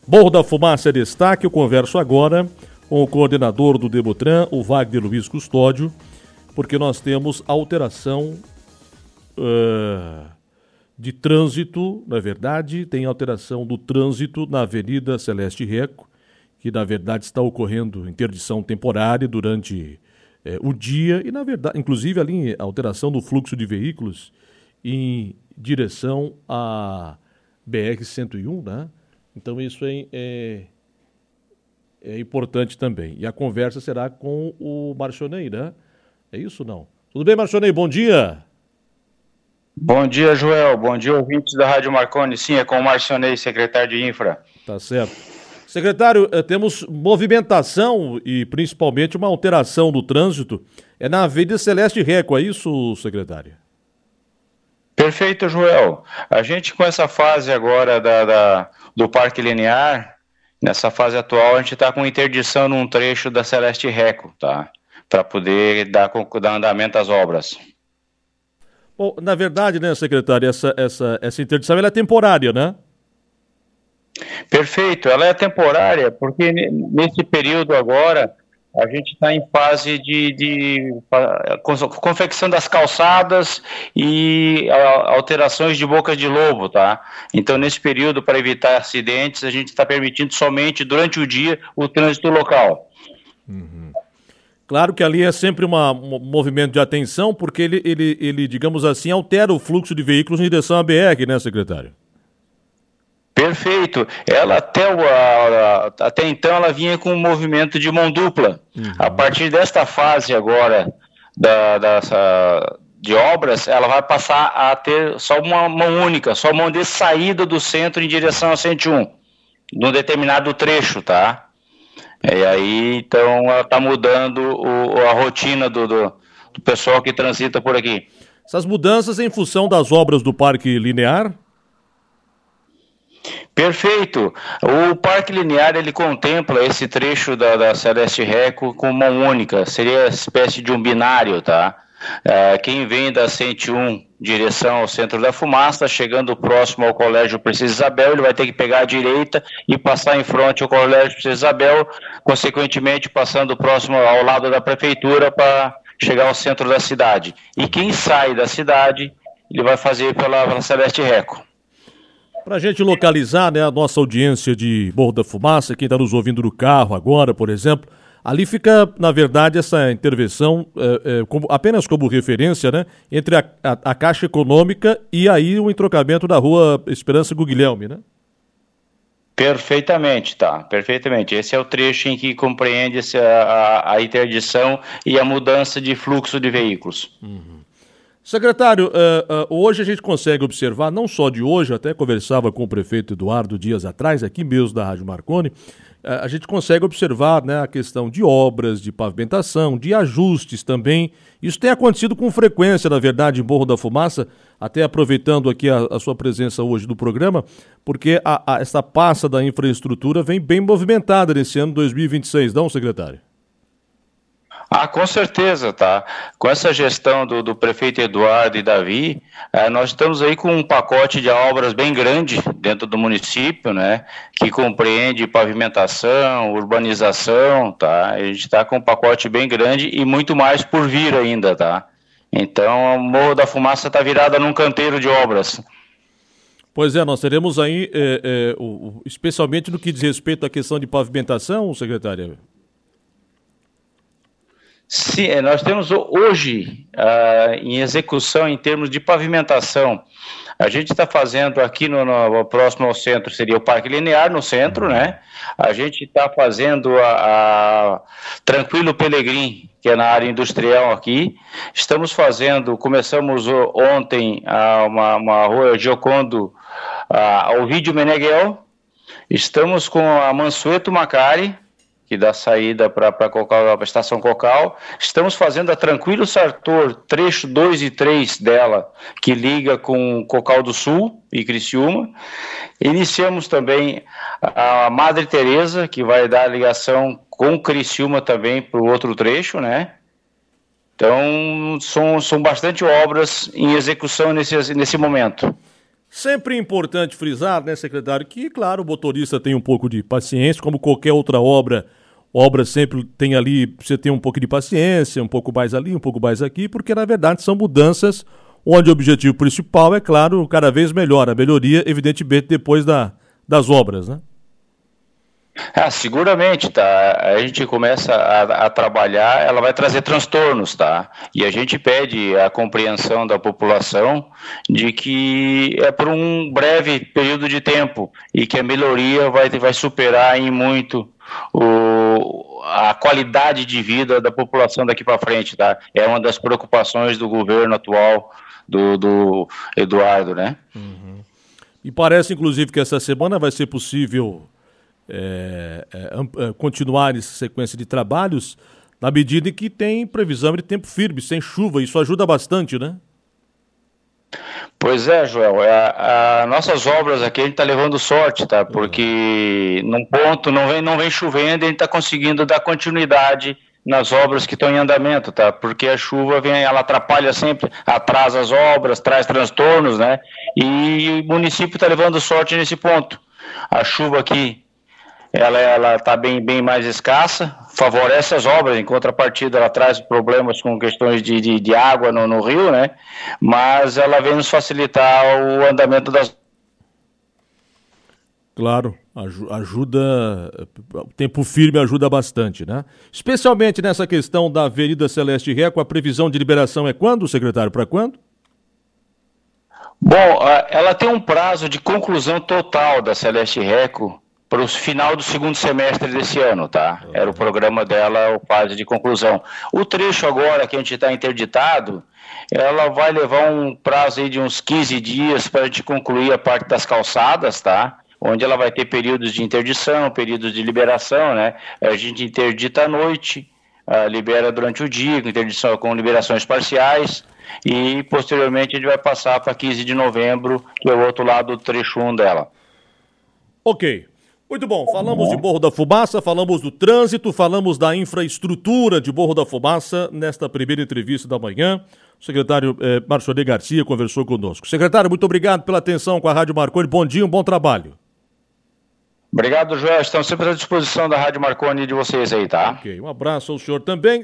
Morro da Fumaça é destaque. Eu converso agora com o coordenador do Demutran, o Wagner Luiz Custódio, porque nós temos alteração de trânsito, na verdade, tem alteração do trânsito na Avenida Celeste Reco, que na verdade está ocorrendo interdição temporária durante o dia e na verdade, inclusive ali alteração do fluxo de veículos em direção à BR-101, né? Então isso é importante também. E a conversa será com o Marchonei, né? É isso ou não? Tudo bem, Marchonei? Bom dia! Bom dia, Joel. Bom dia, ouvintes da Rádio Marconi. Sim, é com o Marchonei, secretário de Infra. Tá certo. Secretário, temos movimentação e principalmente uma alteração do trânsito. É na Avenida Celeste Reco, é isso, secretário? Perfeito, Joel. A gente com essa fase agora do Parque Linear, nessa fase atual, a gente está com interdição num trecho da Celeste Reco, tá? Para poder dar andamento às obras. Bom, na verdade, né, secretário, essa interdição ela é temporária, né? Perfeito, ela é temporária porque nesse período agora a gente está em fase de confecção das calçadas e alterações de bocas de lobo, tá? Então nesse período, para evitar acidentes, a gente está permitindo somente durante o dia o trânsito local. Uhum. Claro que ali é sempre um movimento de atenção, porque ele, digamos assim, altera o fluxo de veículos em direção à BR, né, secretário? Perfeito. Ela até então ela vinha com um movimento de mão dupla. Uhum. A partir desta fase agora de obras, ela vai passar a ter só uma mão única, só mão de saída do centro em direção a 101, num determinado trecho, tá? E aí, então, ela está mudando a rotina do pessoal que transita por aqui. Essas mudanças em função das obras do Parque Linear? Perfeito. O Parque Linear, ele contempla esse trecho da Celeste Reco com mão única. Seria uma espécie de um binário, tá? Quem vem da 101 direção ao Centro da Fumaça, chegando próximo ao Colégio Princesa Isabel, ele vai ter que pegar a direita e passar em frente ao Colégio Princesa Isabel, consequentemente passando próximo ao lado da Prefeitura para chegar ao centro da cidade. E quem sai da cidade, ele vai fazer pela Celeste Reco. Para a gente localizar, né, a nossa audiência de Morro da Fumaça, quem está nos ouvindo no carro agora, por exemplo, ali fica, na verdade, essa intervenção apenas como referência, né, entre a Caixa Econômica e aí o entrocamento da Rua Esperança Guilherme, né? Perfeitamente, tá, perfeitamente. Esse é o trecho em que compreende a interdição e a mudança de fluxo de veículos. Uhum. Secretário, hoje a gente consegue observar, não só de hoje, até conversava com o prefeito Eduardo dias atrás, aqui mesmo da Rádio Marconi, a gente consegue observar, né, a questão de obras, de pavimentação, de ajustes também. Isso tem acontecido com frequência, na verdade, em Morro da Fumaça, até aproveitando aqui a sua presença hoje no programa, porque essa pasta da infraestrutura vem bem movimentada nesse ano 2026, não, secretário? Com certeza, tá? Com essa gestão do prefeito Eduardo e Davi, nós estamos aí com um pacote de obras bem grande dentro do município, né? Que compreende pavimentação, urbanização, tá? A gente está com um pacote bem grande e muito mais por vir ainda, tá? Então, o Morro da Fumaça está virada num canteiro de obras. Pois é, nós teremos aí, especialmente no que diz respeito à questão de pavimentação, secretária. Sim, nós temos hoje em execução em termos de pavimentação. A gente está fazendo aqui no próximo ao centro, seria o Parque Linear, no centro, né? A gente está fazendo a Tranquilo Pelegrim, que é na área industrial aqui. Começamos ontem uma rua Giocondo, Ovidio Meneghel. Estamos com a Mansueto Macari, que dá saída para a estação Cocal. Estamos fazendo a Tranquilo Sartor, trecho 2 e 3 dela, que liga com Cocal do Sul e Criciúma. Iniciamos também a Madre Teresa, que vai dar a ligação com Criciúma também para o outro trecho, né? Então, são bastante obras em execução nesse momento. Sempre importante frisar, né, secretário, que, claro, o motorista tem um pouco de paciência, como qualquer outra obra sempre tem ali, você tem um pouco de paciência, um pouco mais ali, um pouco mais aqui, porque, na verdade, são mudanças onde o objetivo principal é, claro, cada vez melhor, a melhoria, evidentemente, depois das obras, né? Seguramente, tá? A gente começa a trabalhar, ela vai trazer transtornos, tá? E a gente pede a compreensão da população de que é por um breve período de tempo e que a melhoria vai superar em muito a qualidade de vida da população daqui para frente, tá? É uma das preocupações do governo atual do Eduardo, né? Uhum. E parece, inclusive, que essa semana vai ser possível continuar essa sequência de trabalhos na medida em que tem previsão de tempo firme, sem chuva. Isso ajuda bastante, né? Pois é, Joel. Nossas obras aqui a gente está levando sorte, tá? Porque num ponto não vem chovendo e a gente está conseguindo dar continuidade nas obras que estão em andamento, tá? Porque a chuva ela atrapalha sempre, atrasa as obras, traz transtornos, né? E o município está levando sorte nesse ponto. A chuva aqui ela está bem mais escassa, favorece as obras, em contrapartida ela traz problemas com questões de água no rio, né? Mas ela vem nos facilitar o andamento das... Claro, ajuda, o tempo firme ajuda bastante, né? Especialmente nessa questão da Avenida Celeste Reco, a previsão de liberação é quando, secretário, para quando? Bom, ela tem um prazo de conclusão total da Celeste Reco para o final do segundo semestre desse ano, tá? Era o programa dela, o fase de conclusão. O trecho agora que a gente está interditado, ela vai levar um prazo aí de uns 15 dias para a gente concluir a parte das calçadas, tá? Onde ela vai ter períodos de interdição, períodos de liberação, né? A gente interdita à noite, libera durante o dia, com liberações parciais, e posteriormente a gente vai passar para 15 de novembro, que é o outro lado do trecho 1 dela. Ok. Muito bom, falamos de Morro da Fumaça, falamos do trânsito, falamos da infraestrutura de Morro da Fumaça nesta primeira entrevista da manhã. O secretário Marcionei Garcia conversou conosco. Secretário, muito obrigado pela atenção com a Rádio Marconi. Bom dia, um bom trabalho. Obrigado, Joel. Estamos sempre à disposição da Rádio Marconi e de vocês aí, tá? Ok, um abraço ao senhor também.